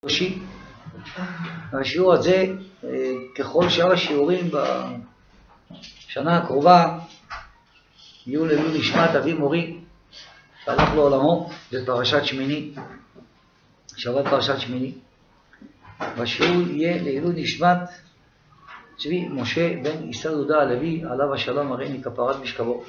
קדושי. השיעור הזה, ככל שאר השיעורים בשנה הקרובה, יהיו לעילוי נשמת אבי מורי, שהלך לעולמו בפרשת שמיני, שבת פרשת שמיני. והשיעור יהיה לעילוי נשמת צבי משה בן ישראל יהודה הלוי, עליו השלום הריני כפרת משכבו.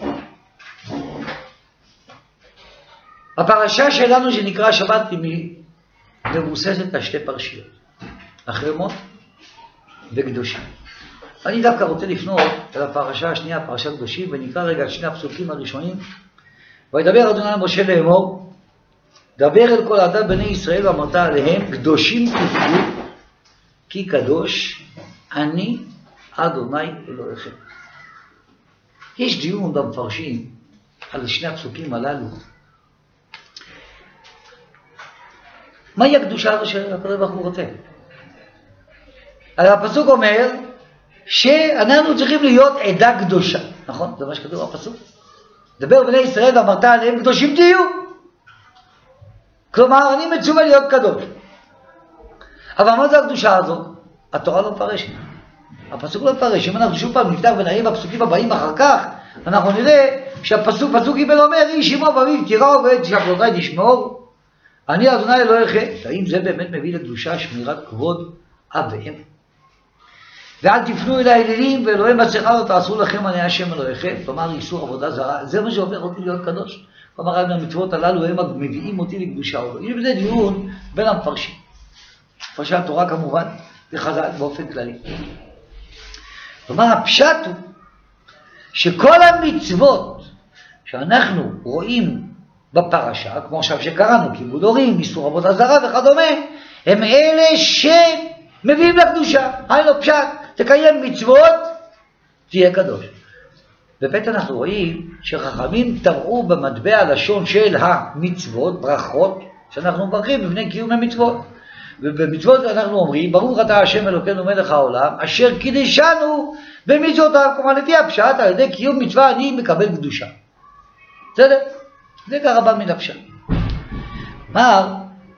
הפרשה שלנו שנקרא שבת מבוססת על שתי פרשיות, אחרי מות וקדושים. אני דווקא רוצה לפנות אל הפרשה השנייה, פרשת קדושים, ונקרא רגע את שני הפסוקים הראשונים. וידבר אדוני אל משה לאמור, דבר אל כל עדת בני ישראל ואמרת עליהם, קדושים תהיו, כי קדוש אני אדוני אלוהיכם. יש דיון במפרשים על שני הפסוקים הללו. מהי הקדושה הזו שהקדוש ברוך הוא רוצה? הפסוק אומר שאנחנו צריכים להיות עדה קדושה, נכון? זה מה שכתוב בפסוק. דבר בני ישראל ואמרת עליהם קדושים תהיו. כלומר, אני מצווה להיות קדוש. אבל מה זה הקדושה הזו? התורה לא מפרשת. הפסוק לא מפרש. אם אנחנו שוב פעם נפתח ונראה בפסוקים הבאים אחר כך, אנחנו נראה שהפסוק, פסוק ג' אומר, איש אמו ואביו תיראו ואת שבתותיי תשמעו, אני אדוני אלוהיכם. האם זה באמת מביא לקדושה, שמירת כבוד אב ואם? ואל תפנו אל האלילים ואלוהי מסכה לא תעשו לכם אני השם אלוהיכם. כלומר איסור עבודה זרה, זה מה שעובר אותי להיות קדוש. כלומר המצוות הללו הם מביאים אותי לקדושה. יש בזה דיון בין המפרשים. מפרשי התורה כמובן וחז"ל באופן כללי. כלומר הפשט הוא שכל המצוות שאנחנו רואים בפרשה, כמו עכשיו שקראנו, כיבוד הורים, איסור עבודה זרה וכדומה, הם אלה שמביאים לקדושה. היינו פשט, תקיים מצוות, תהיה קדוש. בפתע אנחנו רואים שחכמים תראו במטבע לשון של המצוות, ברכות, שאנחנו מברכים בפני קיום המצוות. ובמצוות אנחנו אומרים, ברוך אתה השם אלוקינו מלך העולם, אשר קידשנו במצוותיו. כלומר לפי הפשט, על ידי קיום מצווה אני מקבל קדושה. בסדר? זה ככה בא מן הפשט. אמר,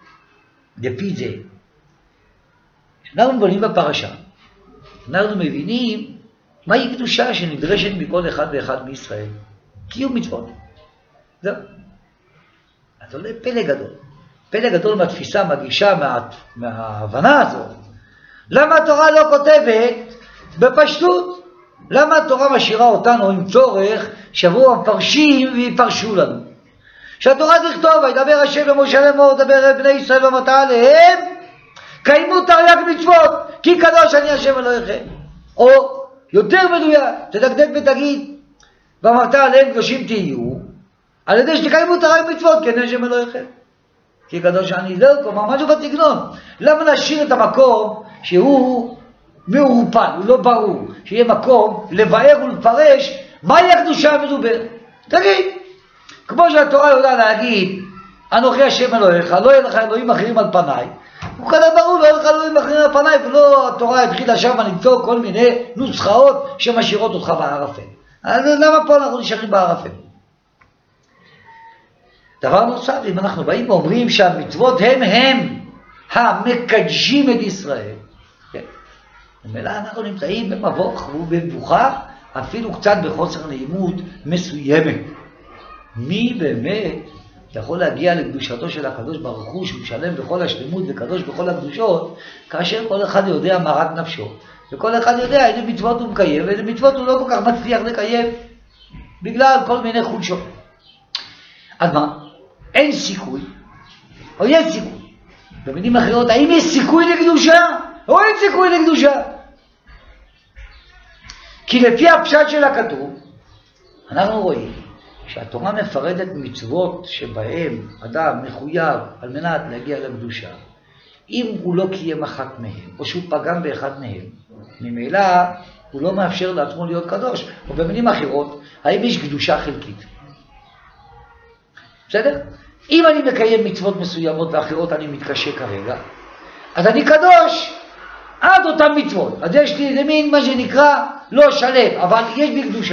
לפי זה, כשאנחנו בונים בפרשה, אנחנו מבינים מהי קדושה שנדרשת מכל אחד ואחד בישראל. קיום מצוות. זהו. אז עולה פלא גדול. פלא גדול מהתפיסה, מהגישה, מההבנה הזאת. למה התורה לא כותבת בפשטות? למה התורה משאירה אותנו עם צורך שבוע המפרשים ויפרשו לנו? שהתורה תכתוב, וידבר השם למשה לאמור, דבר אל בני ישראל ואמרת עליהם, קיימו תרי"ג מצוות, כי קדוש אני השם אלוהיכם. או יותר מדויק, תדקדק ותגיד, ואמרת עליהם קדושים תהיו, על ידי שתקיימו תרי"ג מצוות, כי אני השם אלוהיכם. כי קדוש אני זהו, כלומר משהו בסגנון. למה להשאיר את המקום שהוא מעורפל, הוא לא ברור, שיהיה מקום לבאר ולפרש מהי הקדושה המדוברת? תגיד, כמו שהתורה יודעה להגיד, אנוכי השם אלוהיך, לא יהיה לך אלוהים אחרים על פניי, הוא כזה ברור, לא יהיה לך אלוהים אחרים על פניי, ולא התורה התחילה שם למצוא כל מיני נוסחאות שמשאירות אותך בערפל. אז למה פה אנחנו נשארים בערפל? דבר נוסף, אם אנחנו באים ואומרים שהמצוות הם המקדשים את ישראל, כן. ומילא אנחנו נמצאים במבוך ובמבוכה, אפילו קצת בחוסר נעימות מסוימת. מי באמת יכול להגיע לקדושתו של הקדוש ברוך הוא, שהוא שלם בכל השלמות וקדוש בכל הקדושות, כאשר כל אחד יודע מרת נפשו, וכל אחד יודע איזה מצוות הוא מקיים, ואיזה מצוות הוא לא כל כך מצליח לקיים, בגלל כל מיני חולשות. אז מה? אין סיכוי, או יש סיכוי. במילים אחרות, האם יש סיכוי לקדושה, או אין סיכוי לקדושה? כי לפי הפשט של הכתוב, אנחנו רואים שהתורה מפרדת מצוות שבהם אדם מחויב על מנת להגיע לקדושה. אם הוא לא קיים אחת מהם, או שהוא פגם באחד מהם, ממילא הוא לא מאפשר לעצמו להיות קדוש. או במילים אחרות, האם יש קדושה חלקית? בסדר? אם אני מקיים מצוות מסוימות ואחרות אני מתקשה כרגע, אז אני קדוש עד אותם מצוות. אז יש לי איזה מין מה שנקרא לא שלם, אבל יש בי קדושה.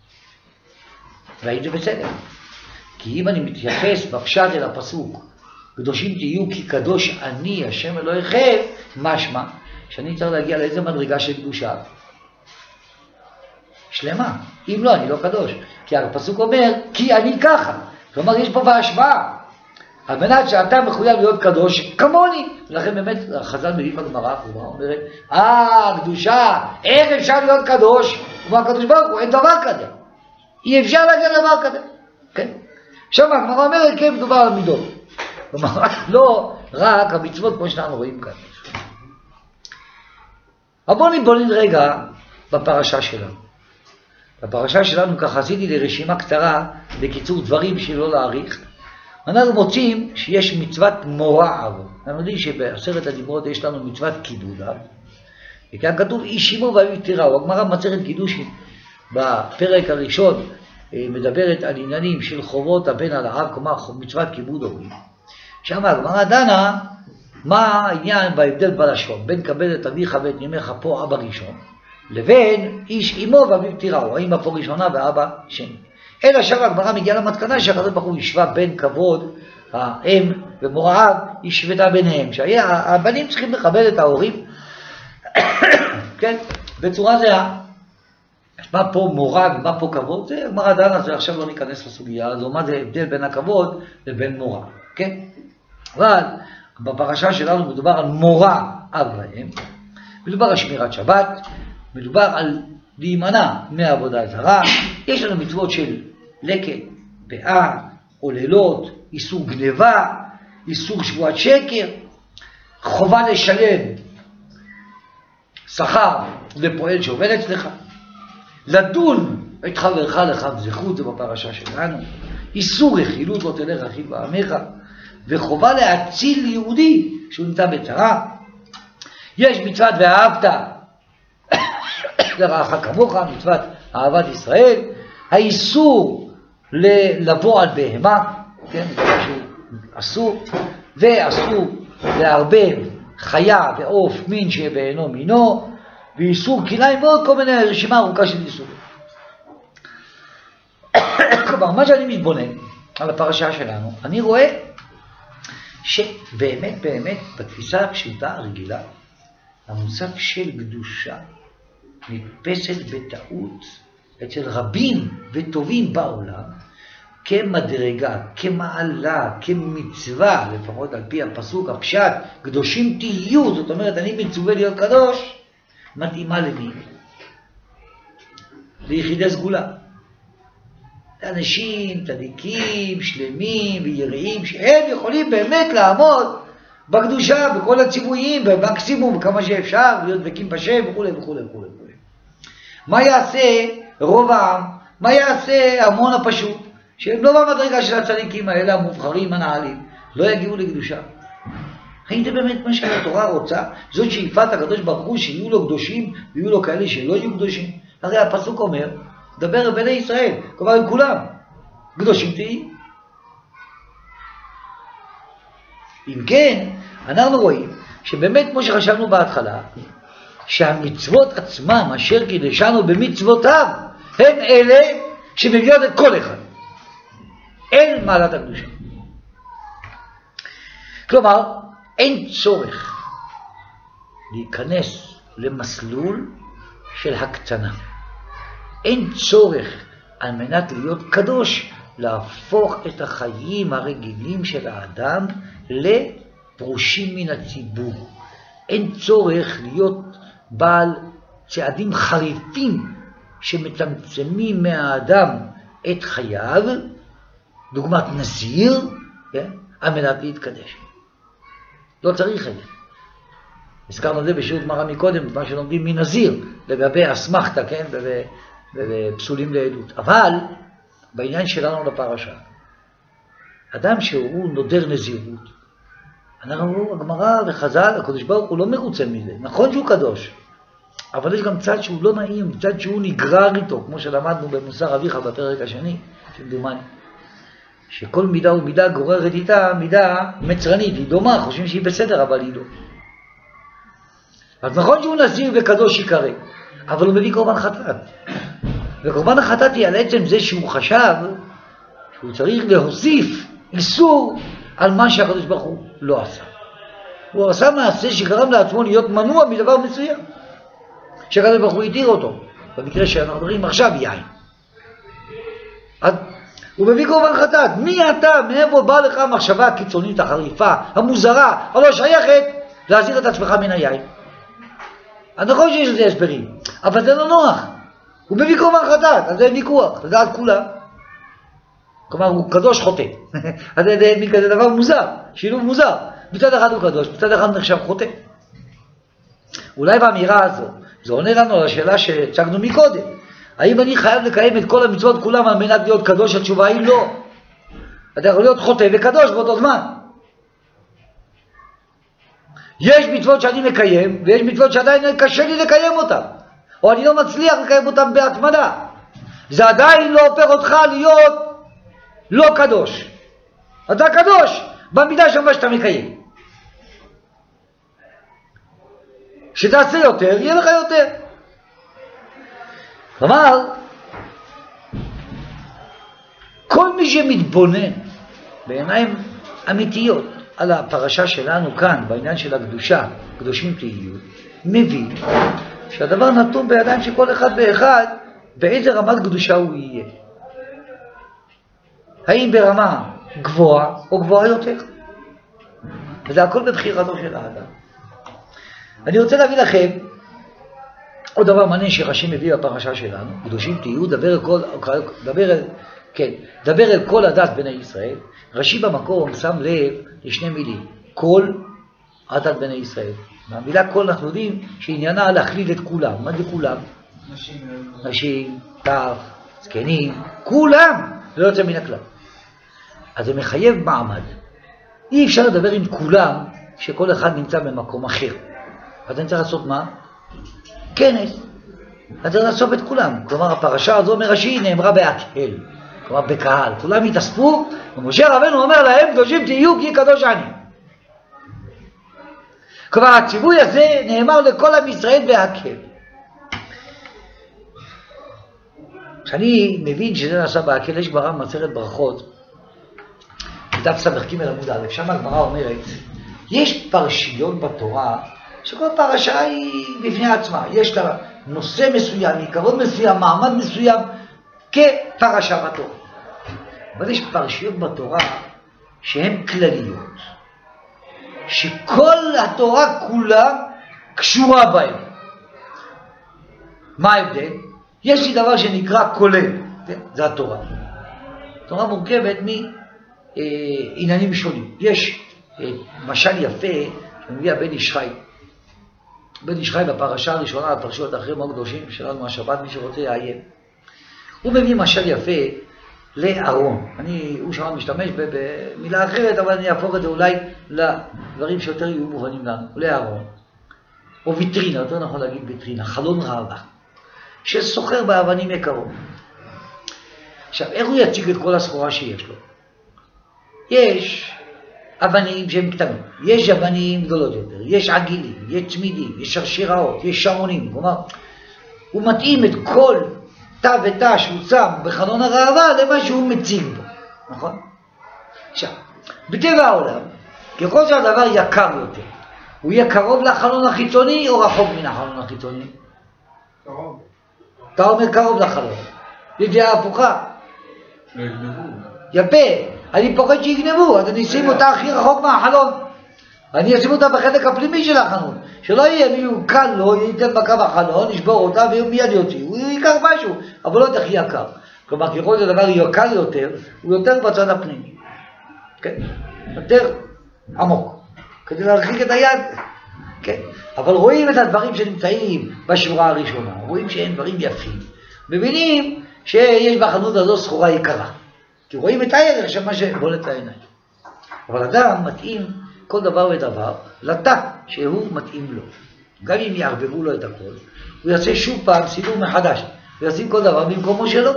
והאם זה בסדר? כי אם אני מתייחס בפשט אל הפסוק קדושים תהיו כי קדוש אני השם אלוהיכם, משמע שאני צריך להגיע לאיזה מדרגה של קדושה שלמה. אם לא, אני לא קדוש. כי הפסוק אומר, כי אני ככה. כלומר, יש פה בהשוואה. על מנת שאתה מחויב להיות קדוש כמוני. ולכן באמת, החז"ל מביא בגמרא, הוא אומרת, קדושה, איך אפשר להיות קדוש? כמו הקדוש ברוך הוא, אין דבר כזה. אי אפשר להגיע לדבר כזה. כן? עכשיו הגמרא אומרת, כן, מדובר על מידות. כלומר, לא רק המצוות כמו שאנחנו רואים כאן. אבל בואו נתבונן רגע בפרשה שלנו. בפרשה שלנו, ככה עשיתי לרשימה קצרה, בקיצור דברים שלא להאריך. אנחנו מוצאים שיש מצוות מוראה. אנחנו יודעים שבעשרת הדיברות יש לנו מצוות קידוד. וכאן כתוב איש אמו ואביו תיראו. הגמרא במסכת קידושין בפרק הראשון מדברת על עניינים של חובות הבן על האב, כלומר מצוות כיבוד הורים. שם הגמרא דנה מה העניין בהבדל בלשון בין כבד את אביך ואת אמך פה אבא ראשון לבין איש אמו ואביו תיראו, האמא פה ראשונה ואבא שני. אלא שם הגמרא מגיעה למסקנה שהקדוש ברוך הוא השווה בין כבוד האם ומוראיו, השוותה ביניהם, שהבנים צריכים לכבד את ההורים כן, בצורה זהה. מה פה מורא ומה פה כבוד? זה הגמרא דנה, זה עכשיו לא ניכנס לסוגיה הזו, מה זה הבדל בין הכבוד לבין מורא, כן? אבל בפרשה שלנו מדובר על מורא אב ואם, מדובר על שמירת שבת, מדובר על להימנע מעבודה זרה, יש לנו מצוות של לקט, פאה, עוללות, איסור גניבה, איסור שבועת שקר, חובה לשלם שכר לפועל שעובד אצלך, לדון את חברך לך בזכות, זה בפרשה שלנו, איסור רכילות לא תלך רכיל בעמך, וחובה להציל יהודי שהוא נמצא בצרה. יש מצוות ואהבת לרעך כמוך, מצוות אהבת ישראל, האיסור לבוא על בהמה, כן, זה משהו אסור, ואסור לערבב חיה ועוף מין שבאינו מינו, ואיסור כליים ועוד כל מיני רשימה ארוכה של איסורים. כלומר, מה שאני מתבונן על הפרשה שלנו, אני רואה שבאמת באמת בתפיסה הפשוטה הרגילה, המושג של קדושה נתפסת בטעות אצל רבים וטובים בעולם כמדרגה, כמעלה, כמצווה, לפחות על פי הפסוק, הפשט, קדושים תהיו, זאת אומרת, אני מצווה להיות קדוש, מתאימה למי? ליחידי סגולה. לאנשים צדיקים, שלמים ויראים, שהם יכולים באמת לעמוד בקדושה, בכל הציוויים, במקסימום, כמה שאפשר, להיות דבקים בשם וכו' וכו' וכו'. מה יעשה רוב העם? מה יעשה המון הפשוט? שהם לא במדרגה של הצדיקים האלה, המובחרים, הנעלים, לא יגיעו לקדושה. האם זה באמת מה שהתורה רוצה? זאת שאיפת הקדוש ברוך הוא שיהיו לו קדושים ויהיו לו כאלה שלא יהיו קדושים. הרי הפסוק אומר, דבר על בני ישראל, כלומר עם כולם, קדושים תהיו. אם כן, אנחנו רואים שבאמת כמו שחשבנו בהתחלה, שהמצוות עצמם אשר קידשנו במצוותיו, הם אלה שמביאות את כל אחד. אין מעלת הקדושה. כלומר, אין צורך להיכנס למסלול של הקצנה. אין צורך על מנת להיות קדוש להפוך את החיים הרגילים של האדם לפרושים מן הציבור. אין צורך להיות בעל צעדים חריפים שמצמצמים מהאדם את חייו, דוגמת נזיר, כן? על מנת להתקדש. לא צריך את זה. הזכרנו את זה בשיעור גמרא מקודם, מה שלומדים מנזיר, לגבי אסמכתא, כן? ופסולים לעדות. אבל בעניין שלנו לפרשה, אדם שהוא נודר נזירות, אנחנו, הגמרא וחז"ל, הקדוש ברוך הוא לא מרוצה מזה. נכון שהוא קדוש, אבל יש גם צד שהוא לא נעים, צד שהוא נגרר איתו, כמו שלמדנו במוסר אביך בפרק השני, כמדומני. שכל מידה ומידה גוררת איתה מידה מצרנית, היא דומה, חושבים שהיא בסדר, אבל היא לא. אז נכון שהוא נזיר וקדוש יקרא, אבל הוא מביא קורבן חטאת. וקורבן החטאת היא על עצם זה שהוא חשב שהוא צריך להוסיף איסור על מה שהקדוש ברוך הוא לא עשה. הוא עשה מעשה שגרם לעצמו להיות מנוע מדבר מסוים, שהקדוש ברוך הוא התיר אותו. במקרה שאנחנו מדברים עכשיו יין. הוא מביא קורבן חטאת. מי אתה? מאיפה בא לך המחשבה הקיצונית, החריפה, המוזרה, הלא שייכת להזהיר את עצמך מן היין? אז נכון שיש לזה הסברים, אבל זה לא נוח. הוא מביא קורבן חטאת, אז זה ויכוח, זה על כולם. כלומר, הוא קדוש חוטא. אז זה דבר מוזר, שילוב מוזר. מצד אחד הוא קדוש, מצד אחד נחשב חוטא. אולי באמירה הזו, זה עונה לנו על השאלה שהצגנו מקודם. האם אני חייב לקיים את כל המצוות כולם על מנת להיות קדוש? התשובה היא לא. אתה יכול להיות חוטא וקדוש באותו זמן. יש מצוות שאני מקיים, ויש מצוות שעדיין קשה לי לקיים אותן. או אני לא מצליח לקיים אותן בהתמדה. זה עדיין לא הופך אותך להיות לא קדוש. אתה קדוש במידה של מה שאתה מקיים. שתעשה יותר, יהיה לך יותר. כלומר, כל מי שמתבונן בעיניים אמיתיות על הפרשה שלנו כאן, בעניין של הקדושה, קדושים תהיו, מבין שהדבר נתון בידיים של כל אחד ואחד, באיזה רמת קדושה הוא יהיה. האם ברמה גבוהה או גבוהה יותר? וזה הכל בבחירתו של האדם. אני רוצה להביא לכם עוד דבר מעניין שרש"י מביא בפרשה שלנו, קדושים תהיו, דבר אל כל הדת בני ישראל. רש"י במקום שם לב לשני מילים, כל הדת בני ישראל. מהמילה כל אנחנו יודעים שעניינה להכליל את כולם. מה זה כולם? נשים, טף, זקנים, כולם, זה לא יוצא מן הכלל. אז זה מחייב מעמד. אי אפשר לדבר עם כולם שכל אחד נמצא במקום אחר. אז אני צריך לעשות מה? כנס. אז צריך לעשות את כולם. כלומר, הפרשה הזו מרש"י נאמרה בהקהל. כלומר, בקהל. כולם התאספו, ומשה רבנו אומר להם, קדושים תהיו כי קדוש אני. כלומר, הציווי הזה נאמר לכל עם ישראל בהקהל. כשאני מבין שזה נעשה בהקהל, יש גמרא במסכת ברכות, בדף ס"ג עמוד א', שם הגמרא אומרת, יש פרשיות בתורה, שכל פרשה היא בפני עצמה. יש לה נושא מסוים, עיקרון מסוים, מעמד מסוים, כפרשה בתורה. אבל יש פרשיות בתורה שהן כלליות, שכל התורה כולה קשורה בהן. מה ההבדל? יש לי דבר שנקרא כולל, זה התורה. התורה מורכבת מעניינים שונים. יש משל יפה שמביא הבן איש חי. בן איש חי בפרשה הראשונה, הפרשיות האחרים מאוד קדושים שלנו מהשבת, מי שרוצה יעיין. הוא מביא משל יפה לארון. הוא שם משתמש במילה אחרת, אבל אני אהפוך את זה אולי לדברים שיותר יהיו מובנים לנו. לארון. או ויטרינה, יותר נכון להגיד ויטרינה, חלון ראווה, שסוחר באבנים יקרות. עכשיו, איך הוא יציג את כל הסחורה שיש לו? יש אבנים שהן קטנות, יש אבנים גדולות יותר, יש עגילים, יש צמידים, יש שרשראות, יש שעונים. כלומר, הוא מתאים את כל תא ותא שהוא שם בחלון הראווה למה שהוא מציג בו, נכון? עכשיו, בטבע העולם, ככל שהדבר יקר יותר, הוא יהיה קרוב לחלון החיצוני או רחוק מן החלון החיצוני? קרוב. אתה אומר קרוב לחלון. זה דעה הפוכה. לא יגנבו. יפה, אני פוחד שיגנבו, אז אני אשים אותה הכי רחוק מהחלון. אני אשים אותה בחלק הפנימי של החלון. שלא יהיה מישהו קל לו, ייתן בקו החלון, ישבור אותה והוא מיד יוציא. הוא ייקח משהו, אבל לא את הכי יקר. כלומר, ככל שהדבר יקר יותר, הוא יותר בצד הפנימי. כן? יותר עמוק. כדי להרחיק את היד. כן? אבל רואים את הדברים שנמצאים בשורה הראשונה. רואים שאין דברים יפים. מבינים שיש בחנות הזו סחורה יקרה. כי רואים את הערך של מה שבולט לעיניים. אבל אדם מתאים כל דבר ודבר לתא שהוא מתאים לו. גם אם יערבבו לו את הכל, הוא יעשה שוב פעם סידור מחדש. הוא ישים כל דבר במקומו שלו.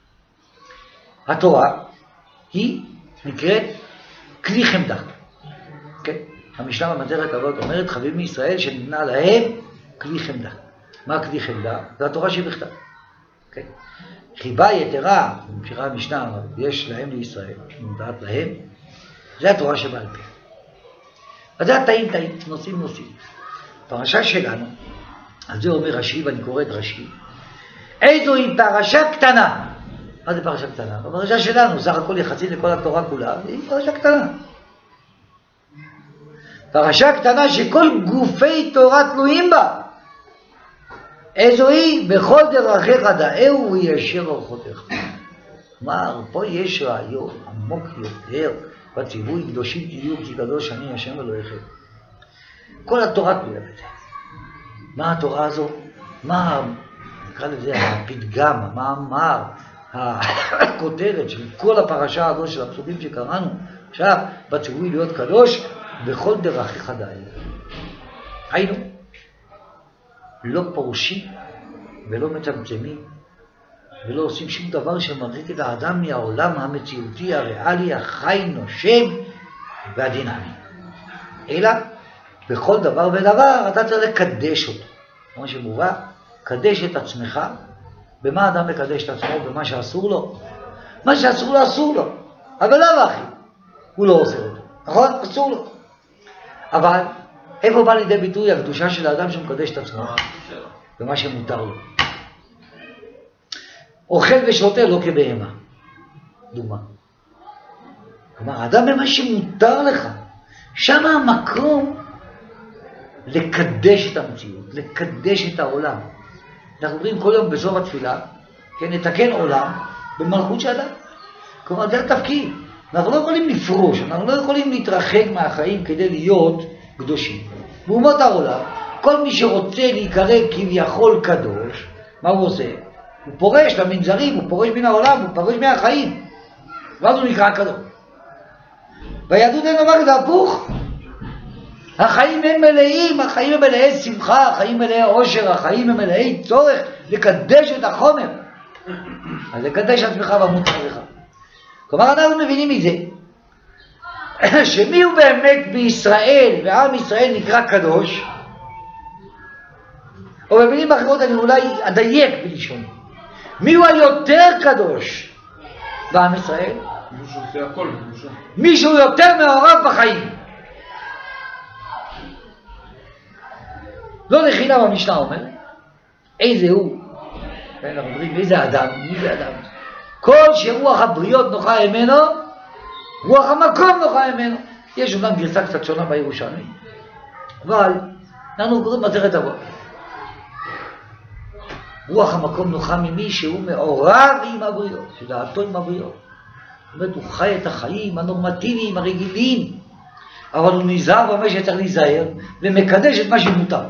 התורה היא נקראת כלי חמדה. כן? המשנה במסכת אבות אומרת, חביב מישראל שניתנה להם כלי חמדה. מה כלי חמדה? זה התורה שבכתב. כן? חיבה יתרה, ממשיכה המשנה, יש להם לישראל, נודעת להם, זה התורה שבעל פה. אז זה הטעים, נושאים. פרשה שלנו, על זה אומר רש"י, ואני קורא את רש"י, איזו היא פרשה קטנה. מה זה פרשה קטנה? הפרשה שלנו, סך הכל יחסית לכל התורה כולה, היא פרשה קטנה. פרשה קטנה שכל גופי תורה תלויים בה. איזו היא? בכל דרכיך דאהו וישר אורחותיך. כלומר, פה יש רעיון עמוק יותר בציווי, קדושים תהיו כי קדוש אני השם אלוהיכם. כל התורה תלויה בזה. מה התורה הזו? מה, נקרא לזה, הפתגם, המאמר, הכותרת של כל הפרשה הזו של הפסוקים שקראנו עכשיו בציווי להיות קדוש בכל דרכיך דאהו. היינו, לא פורשים ולא מצמצמים ולא עושים שום דבר שמרחיק את האדם מהעולם המציאותי, הריאלי, החי, נושם והדינמי. אלא בכל דבר ודבר אתה צריך לקדש אותו. כמו שמובא, קדש את עצמך. במה אדם מקדש את עצמו? במה שאסור לו? מה שאסור לו, אסור לו. אבל לא אחי, הוא לא עושה אותו. נכון? אסור לו. אבל איפה בא לידי ביטוי הקדושה של האדם שמקדש את עצמו? במה שמותר לו. אוכל ושותה לא כבהמה. דוגמה. כלומר, האדם במה שמותר לך, שם המקום לקדש את המציאות, לקדש את העולם. אנחנו אומרים כל יום בסוף התפילה, כן, נתקן עולם במלכות של אדם. כלומר, זה התפקיד. אנחנו לא יכולים לפרוש, אנחנו לא יכולים להתרחק מהחיים כדי להיות קדושים. באומות העולם, כל מי שרוצה להיקרא כביכול קדוש, מה הוא עושה? הוא פורש למנזרים, הוא פורש מן העולם, הוא פורש מהחיים. ואז הוא נקרא קדוש. ביהדות אין דבר כזה הפוך. החיים הם מלאים, החיים הם מלאי שמחה, החיים מלאי עושר, החיים הם מלאי צורך לקדש את החומר. אז לקדש עצמך במותר לך. כלומר, אנחנו מבינים מזה, שמי הוא באמת בישראל, ועם ישראל נקרא קדוש, או במילים אחרות אני אולי אדייק בלשון. מי הוא היותר קדוש בעם ישראל? מישהו עושה הכל בקדושה. מישהו יותר מעורב בחיים. לא לחינם המשנה אומר, איזה הוא? אנחנו אומרים, איזה אדם? מי זה אדם? כל שרוח הבריות נוחה ממנו, רוח המקום נוחה ממנו. יש אומנם גרסה קצת שונה בירושלמי, אבל אנחנו קוראים מסכת אבות. רוח המקום נוחה ממי שהוא מעורב עם הבריות, שדעתו עם הבריות. זאת אומרת, הוא חי את החיים הנורמטיביים, הרגילים, אבל הוא נזהר במה שצריך להיזהר, ומקדש את מה שמותר.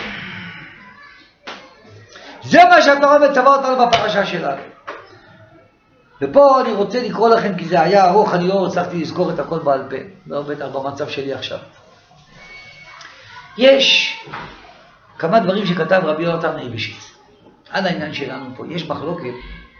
זה מה שהתורה מצווה אותנו בפרשה שלנו. ופה אני רוצה לקרוא לכם, כי זה היה ארוך, אני לא הצלחתי לזכור את הכל בעל פה, לא בטח במצב שלי עכשיו. יש כמה דברים שכתב רבי יונתן אייבשיץ. עד העניין שלנו פה, יש מחלוקת.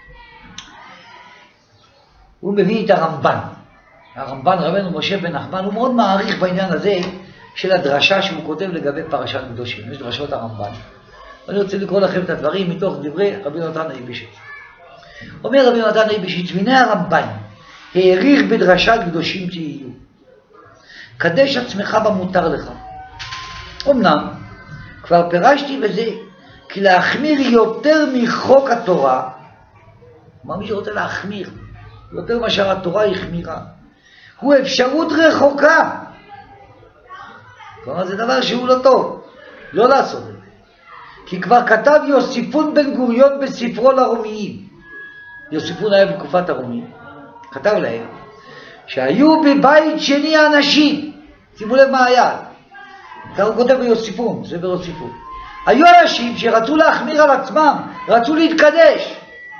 הוא מביא את הרמב"ן. הרמב"ן, רבנו משה בן נחמן, הוא מאוד מעריך בעניין הזה של הדרשה שהוא כותב לגבי פרשת קדושים. יש דרשות הרמב"ן. אני רוצה לקרוא לכם את הדברים מתוך דברי רבי יונתן אייבשיץ. אומר רבי יונתן אייבשיץ, והנה הרמב"ן העריך בדרשת קדושים תהיו. קדש עצמך במותר לך. אמנם, כבר פירשתי בזה, כי להחמיר יותר מחוק התורה, מה מי שרוצה להחמיר, יותר מאשר התורה החמירה, הוא אפשרות רחוקה. כלומר, זה דבר שהוא לא טוב, לא לעשות את זה. כי כבר כתב יוסיפון בן גוריון בספרו לרומיים. יוסיפון היה בתקופת הרומיים. כתב להם שהיו בבית שני אנשים, שימו לב מה היה. הוא כותב ביוסיפון, זה ביוסיפון. היו אנשים שרצו להחמיר על עצמם, רצו להתקדש.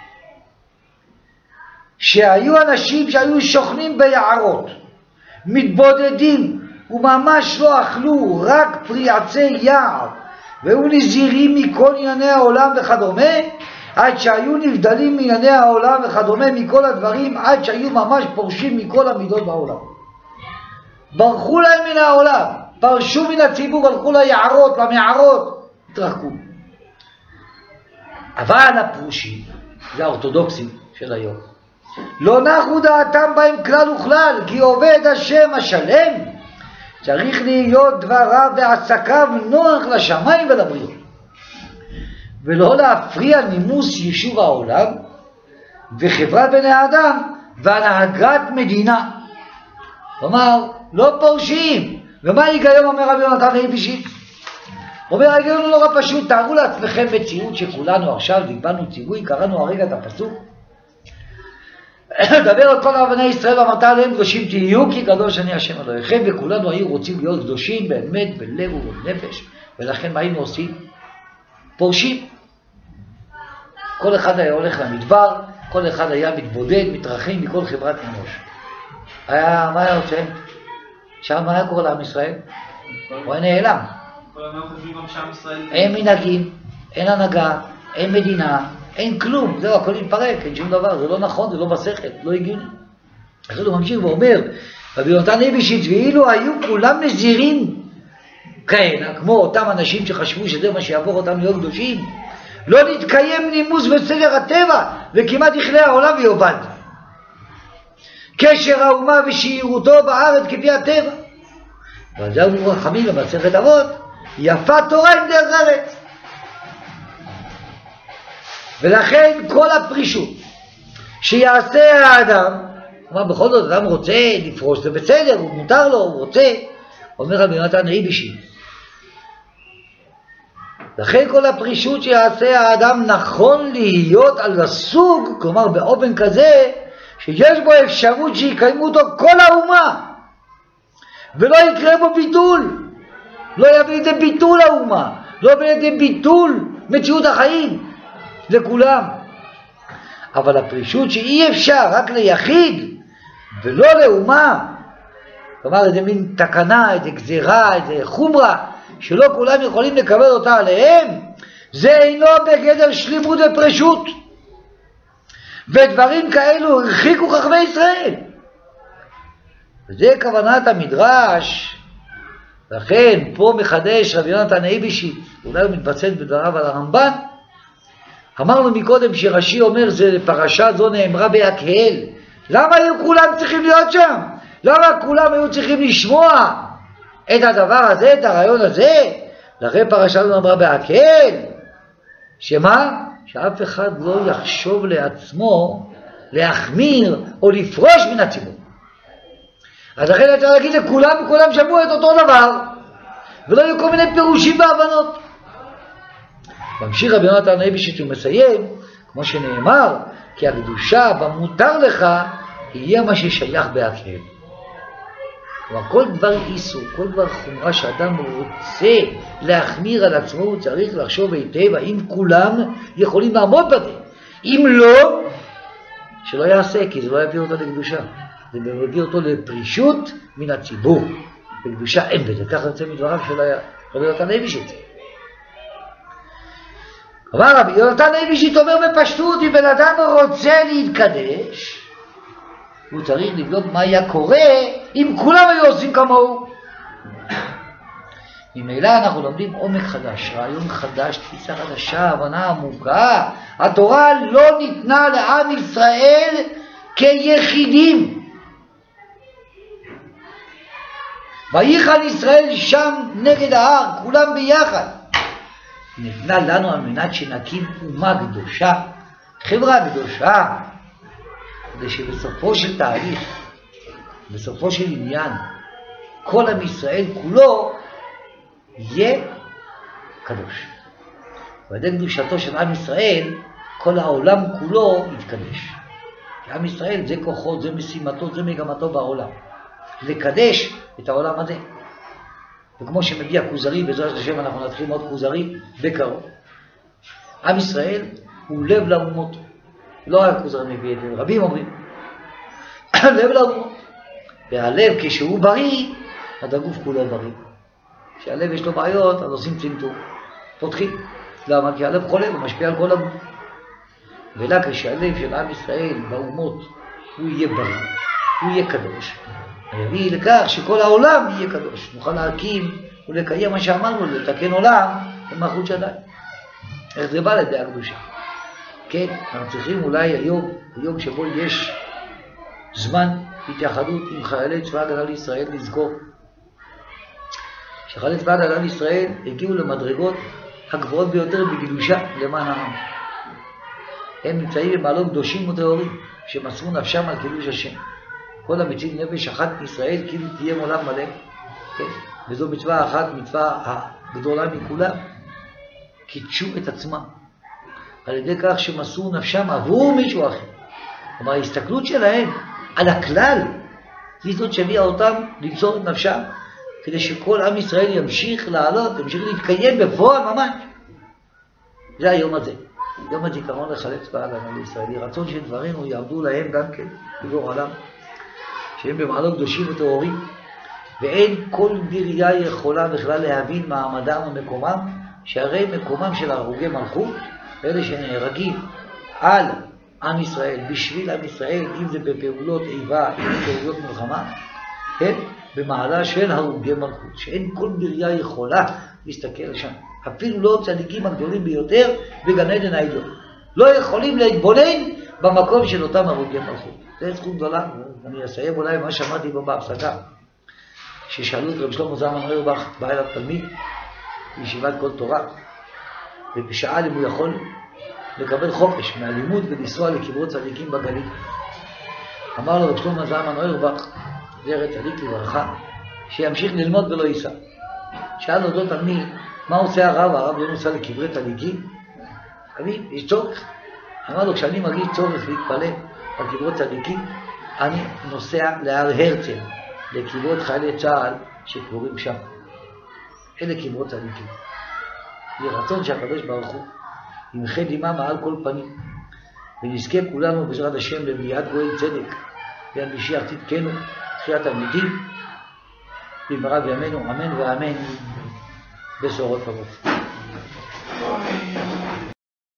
שהיו אנשים שהיו שוכנים ביערות, מתבודדים, וממש לא אכלו, רק פרי עצי יער, והיו נזירים מכל ענייני העולם וכדומה, עד שהיו נבדלים מענייני העולם וכדומה מכל הדברים, עד שהיו ממש פורשים מכל המידות בעולם. ברחו להם מן העולם, פרשו מן הציבור, הלכו ליערות, למערות, התרחקו. אבל הפרושים, זה האורתודוקסים של היום, לא נחו דעתם בהם כלל וכלל, כי עובד השם השלם צריך להיות דבריו ועסקיו נוח לשמיים ולבריות, ולא להפריע נימוס יישוב העולם וחברת בני האדם והנהגת מדינה. כלומר, לא פורשים. ומה ההיגיון אומר רבי יונתן אייבשיץ? אומר ההיגיון הוא נורא פשוט. תארו לעצמכם מציאות שכולנו עכשיו דיברנו ציווי, קראנו הרגע את הפסוק, דבר על כל אבני ישראל ואמרת עליהם קדושים תהיו כי קדוש אני השם אלוהיכם, וכולנו היו רוצים להיות קדושים באמת בלב ובנפש, ולכן מה היינו עושים? פורשים. כל אחד היה הולך למדבר, כל אחד היה מתבודד, מתרחק מכל חברת אנוש. מה היה עושה? שם מה היה קורה לעם ישראל? הוא היה נעלם. אין מנהגים, אין הנהגה, אין מדינה, אין כלום, זהו, הכל מתפרק, אין שום דבר, זה לא נכון, זה לא בשכל, לא הגיוני. אז הוא ממשיך ואומר, רבי יונתן אייבשיץ, ואילו היו כולם נזירים כאלה, כמו אותם אנשים שחשבו שזה מה שיעבור אותם להיות קדושים, לא נתקיים נימוס בסדר הטבע, וכמעט יכלה העולם ויובד. קשר האומה ושיעירותו בארץ כפי הטבע. ועל זה אמרו חכמים במסכת אבות, יפה תורה עם דרך ארץ. ולכן כל הפרישות שיעשה האדם, כלומר בכל זאת אדם רוצה לפרוש, זה בסדר, הוא מותר לו, הוא רוצה, אומר רבי יונתן אייבשיץ. לכן כל הפרישות שיעשה האדם נכון להיות על הסוג, כלומר באופן כזה, שיש בו אפשרות שיקיימו אותו כל האומה, ולא יקרה בו ביטול, לא יביא לידי ביטול האומה, לא יביא לידי ביטול מציאות החיים לכולם. אבל הפרישות שאי אפשר רק ליחיד ולא לאומה, כלומר איזה מין תקנה, איזה גזירה, איזה חומרה, שלא כולם יכולים לקבל אותה עליהם, זה אינו בגדר שלימות ופרישות. ודברים כאלו הרחיקו חכמי ישראל. וזה כוונת המדרש. לכן פה מחדש רבי יונתן אייבשיץ, אולי הוא מתבצע בדבריו על הרמב"ן. אמרנו מקודם שרש"י אומר זה לפרשה זו נאמרה בהקהל. למה היו כולם צריכים להיות שם? למה כולם היו צריכים לשמוע את הדבר הזה, את הרעיון הזה? לכן פרשה זו נאמרה בהקהל. שמה? שאף אחד לא יחשוב לעצמו להחמיר או לפרוש מן הציבור. אז לכן אני צריך להגיד לכולם, וכולם שמעו את אותו דבר, ולא יהיו כל מיני פירושים והבנות. ממשיך רבי יונתן אייבשיץ ומסיים, כמו שנאמר, כי הקדושה במותר לך יהיה מה ששייך בהקהל. כלומר, כל דבר איסור, כל דבר חומרה שאדם רוצה להחמיר על עצמו, הוא צריך לחשוב היטב האם כולם יכולים לעמוד בזה. אם לא, שלא יעשה, כי זה לא יביא אותו לקדושה. זה מביא אותו לפרישות מן הציבור. בקדושה אין בזה. ככה יוצא מדבריו של רבי יונתן אייבשיץ. אבל רבי יונתן אייבשיץ אומר בפשטות, אם בן אדם רוצה להתקדש, הוא צריך לבדוק מה היה קורה אם כולם היו עושים כמוהו. ממילא אנחנו לומדים עומק חדש, רעיון חדש, תפיסה חדשה, הבנה עמוקה. התורה לא ניתנה לעם ישראל כיחידים. ויחן ישראל שם נגד ההר, כולם ביחד. ניתנה לנו על מנת שנקים אומה קדושה, חברה קדושה, כדי שבסופו של תהליך, בסופו של עניין, כל עם ישראל כולו יהיה קדוש. ועל ידי קדושתו של עם ישראל, כל העולם כולו יתקדש. כי עם ישראל זה כוחו, זה משימתו, זה מגמתו בעולם. לקדש את העולם הזה. וכמו שמגיע כוזרי, בעזרת השם אנחנו נתחיל עוד כוזרי בקרוב. עם ישראל הוא לב לאומות. לא רק כוזרי מביא את זה, רבים אומרים. לב לאומות. והלב כשהוא בריא, אז הגוף כולו בריא. כשהלב יש לו בעיות, אז עושים צנתור. פותחים. למה? כי הלב חולה ומשפיע על כל הגוף. ולא כשהלב של עם ישראל באומות הוא יהיה בריא, הוא יהיה קדוש. ויביא לכך שכל העולם יהיה קדוש. נוכל להקים ולקיים מה שאמרנו, לתקן עולם במלכות שדי. איך זה בא לידי הקדושה? כן, אנחנו צריכים אולי היום שבו יש זמן התייחדות עם חיילי צבא הגנה לישראל. לזכור שחיילי צבא הגנה לישראל הגיעו למדרגות הגבוהות ביותר בקדושה למען העם. הם נמצאים במעלות קדושים וטהורים שמסרו נפשם על קידוש השם. כל המציל נפש אחת מישראל כאילו תהיה עולם מלא, כן? וזו מצווה אחת, מצווה הגדולה מכולם. קידשו את עצמם על ידי כך שמסרו נפשם עבור מישהו אחר. כלומר, ההסתכלות שלהם על הכלל היא זאת שהביאה אותם למסור את נפשם, כדי שכל עם ישראל ימשיך לעלות, ימשיך להתקיים בפועל ממש. זה היום הזה. יום הזיכרון לחללי צבא הגנה לישראל. רצון שדברינו יעבדו להם גם כן בגורלם, שהם במעלות קדושים וטהורים, ואין כל ברייה יכולה בכלל להבין מעמדם ומקומם, שהרי מקומם של הרוגי מלכות, אלה שנהרגים על עם ישראל, בשביל עם ישראל, אם זה בפעולות איבה, אם זה בפעולות מלחמה, כן? במעלה של הרוגי מלכות, שאין כל ברייה יכולה להסתכל שם. אפילו לא צדיקים הגדולים ביותר בגן עדן העליון לא יכולים להתבונן במקום של אותם הרוגי מלכות. זה זכות גדולה. אני אסיים אולי מה שמעתי בו בהפסקה, ששאלו את רב שלמה זלמן אוירבך, בא אליו תלמיד בישיבת כל תורה, ושאל אם הוא יכול לקבל חופש מהלימוד ולנסוע לקברות צדיקים בגליל. אמר לו רב שלמה זלמן אוירבך, זכר צדיק לברכה, שימשיך ללמוד ולא ייסע. שאל אותו תלמיד, מה עושה הרב? הרב לא נוסע לקברי צדיקים? תמיד, יש צורך. אמר לו, כשאני מרגיש צורך להתפלל בקברות צדיקים, אני נוסע להר הרצל, לקברות חיילי צה"ל שקבורים שם. אלה קברות צדיקים. יהיה רצון שהקדוש ברוך הוא ימחה דמעה מעל כל פנים, ונזכה כולנו בעזרת השם לבניית גואל צדק, ביד משיח צדקנו, תחיית המתים, במהרה בימינו, אמן ואמן, בשורות טובות.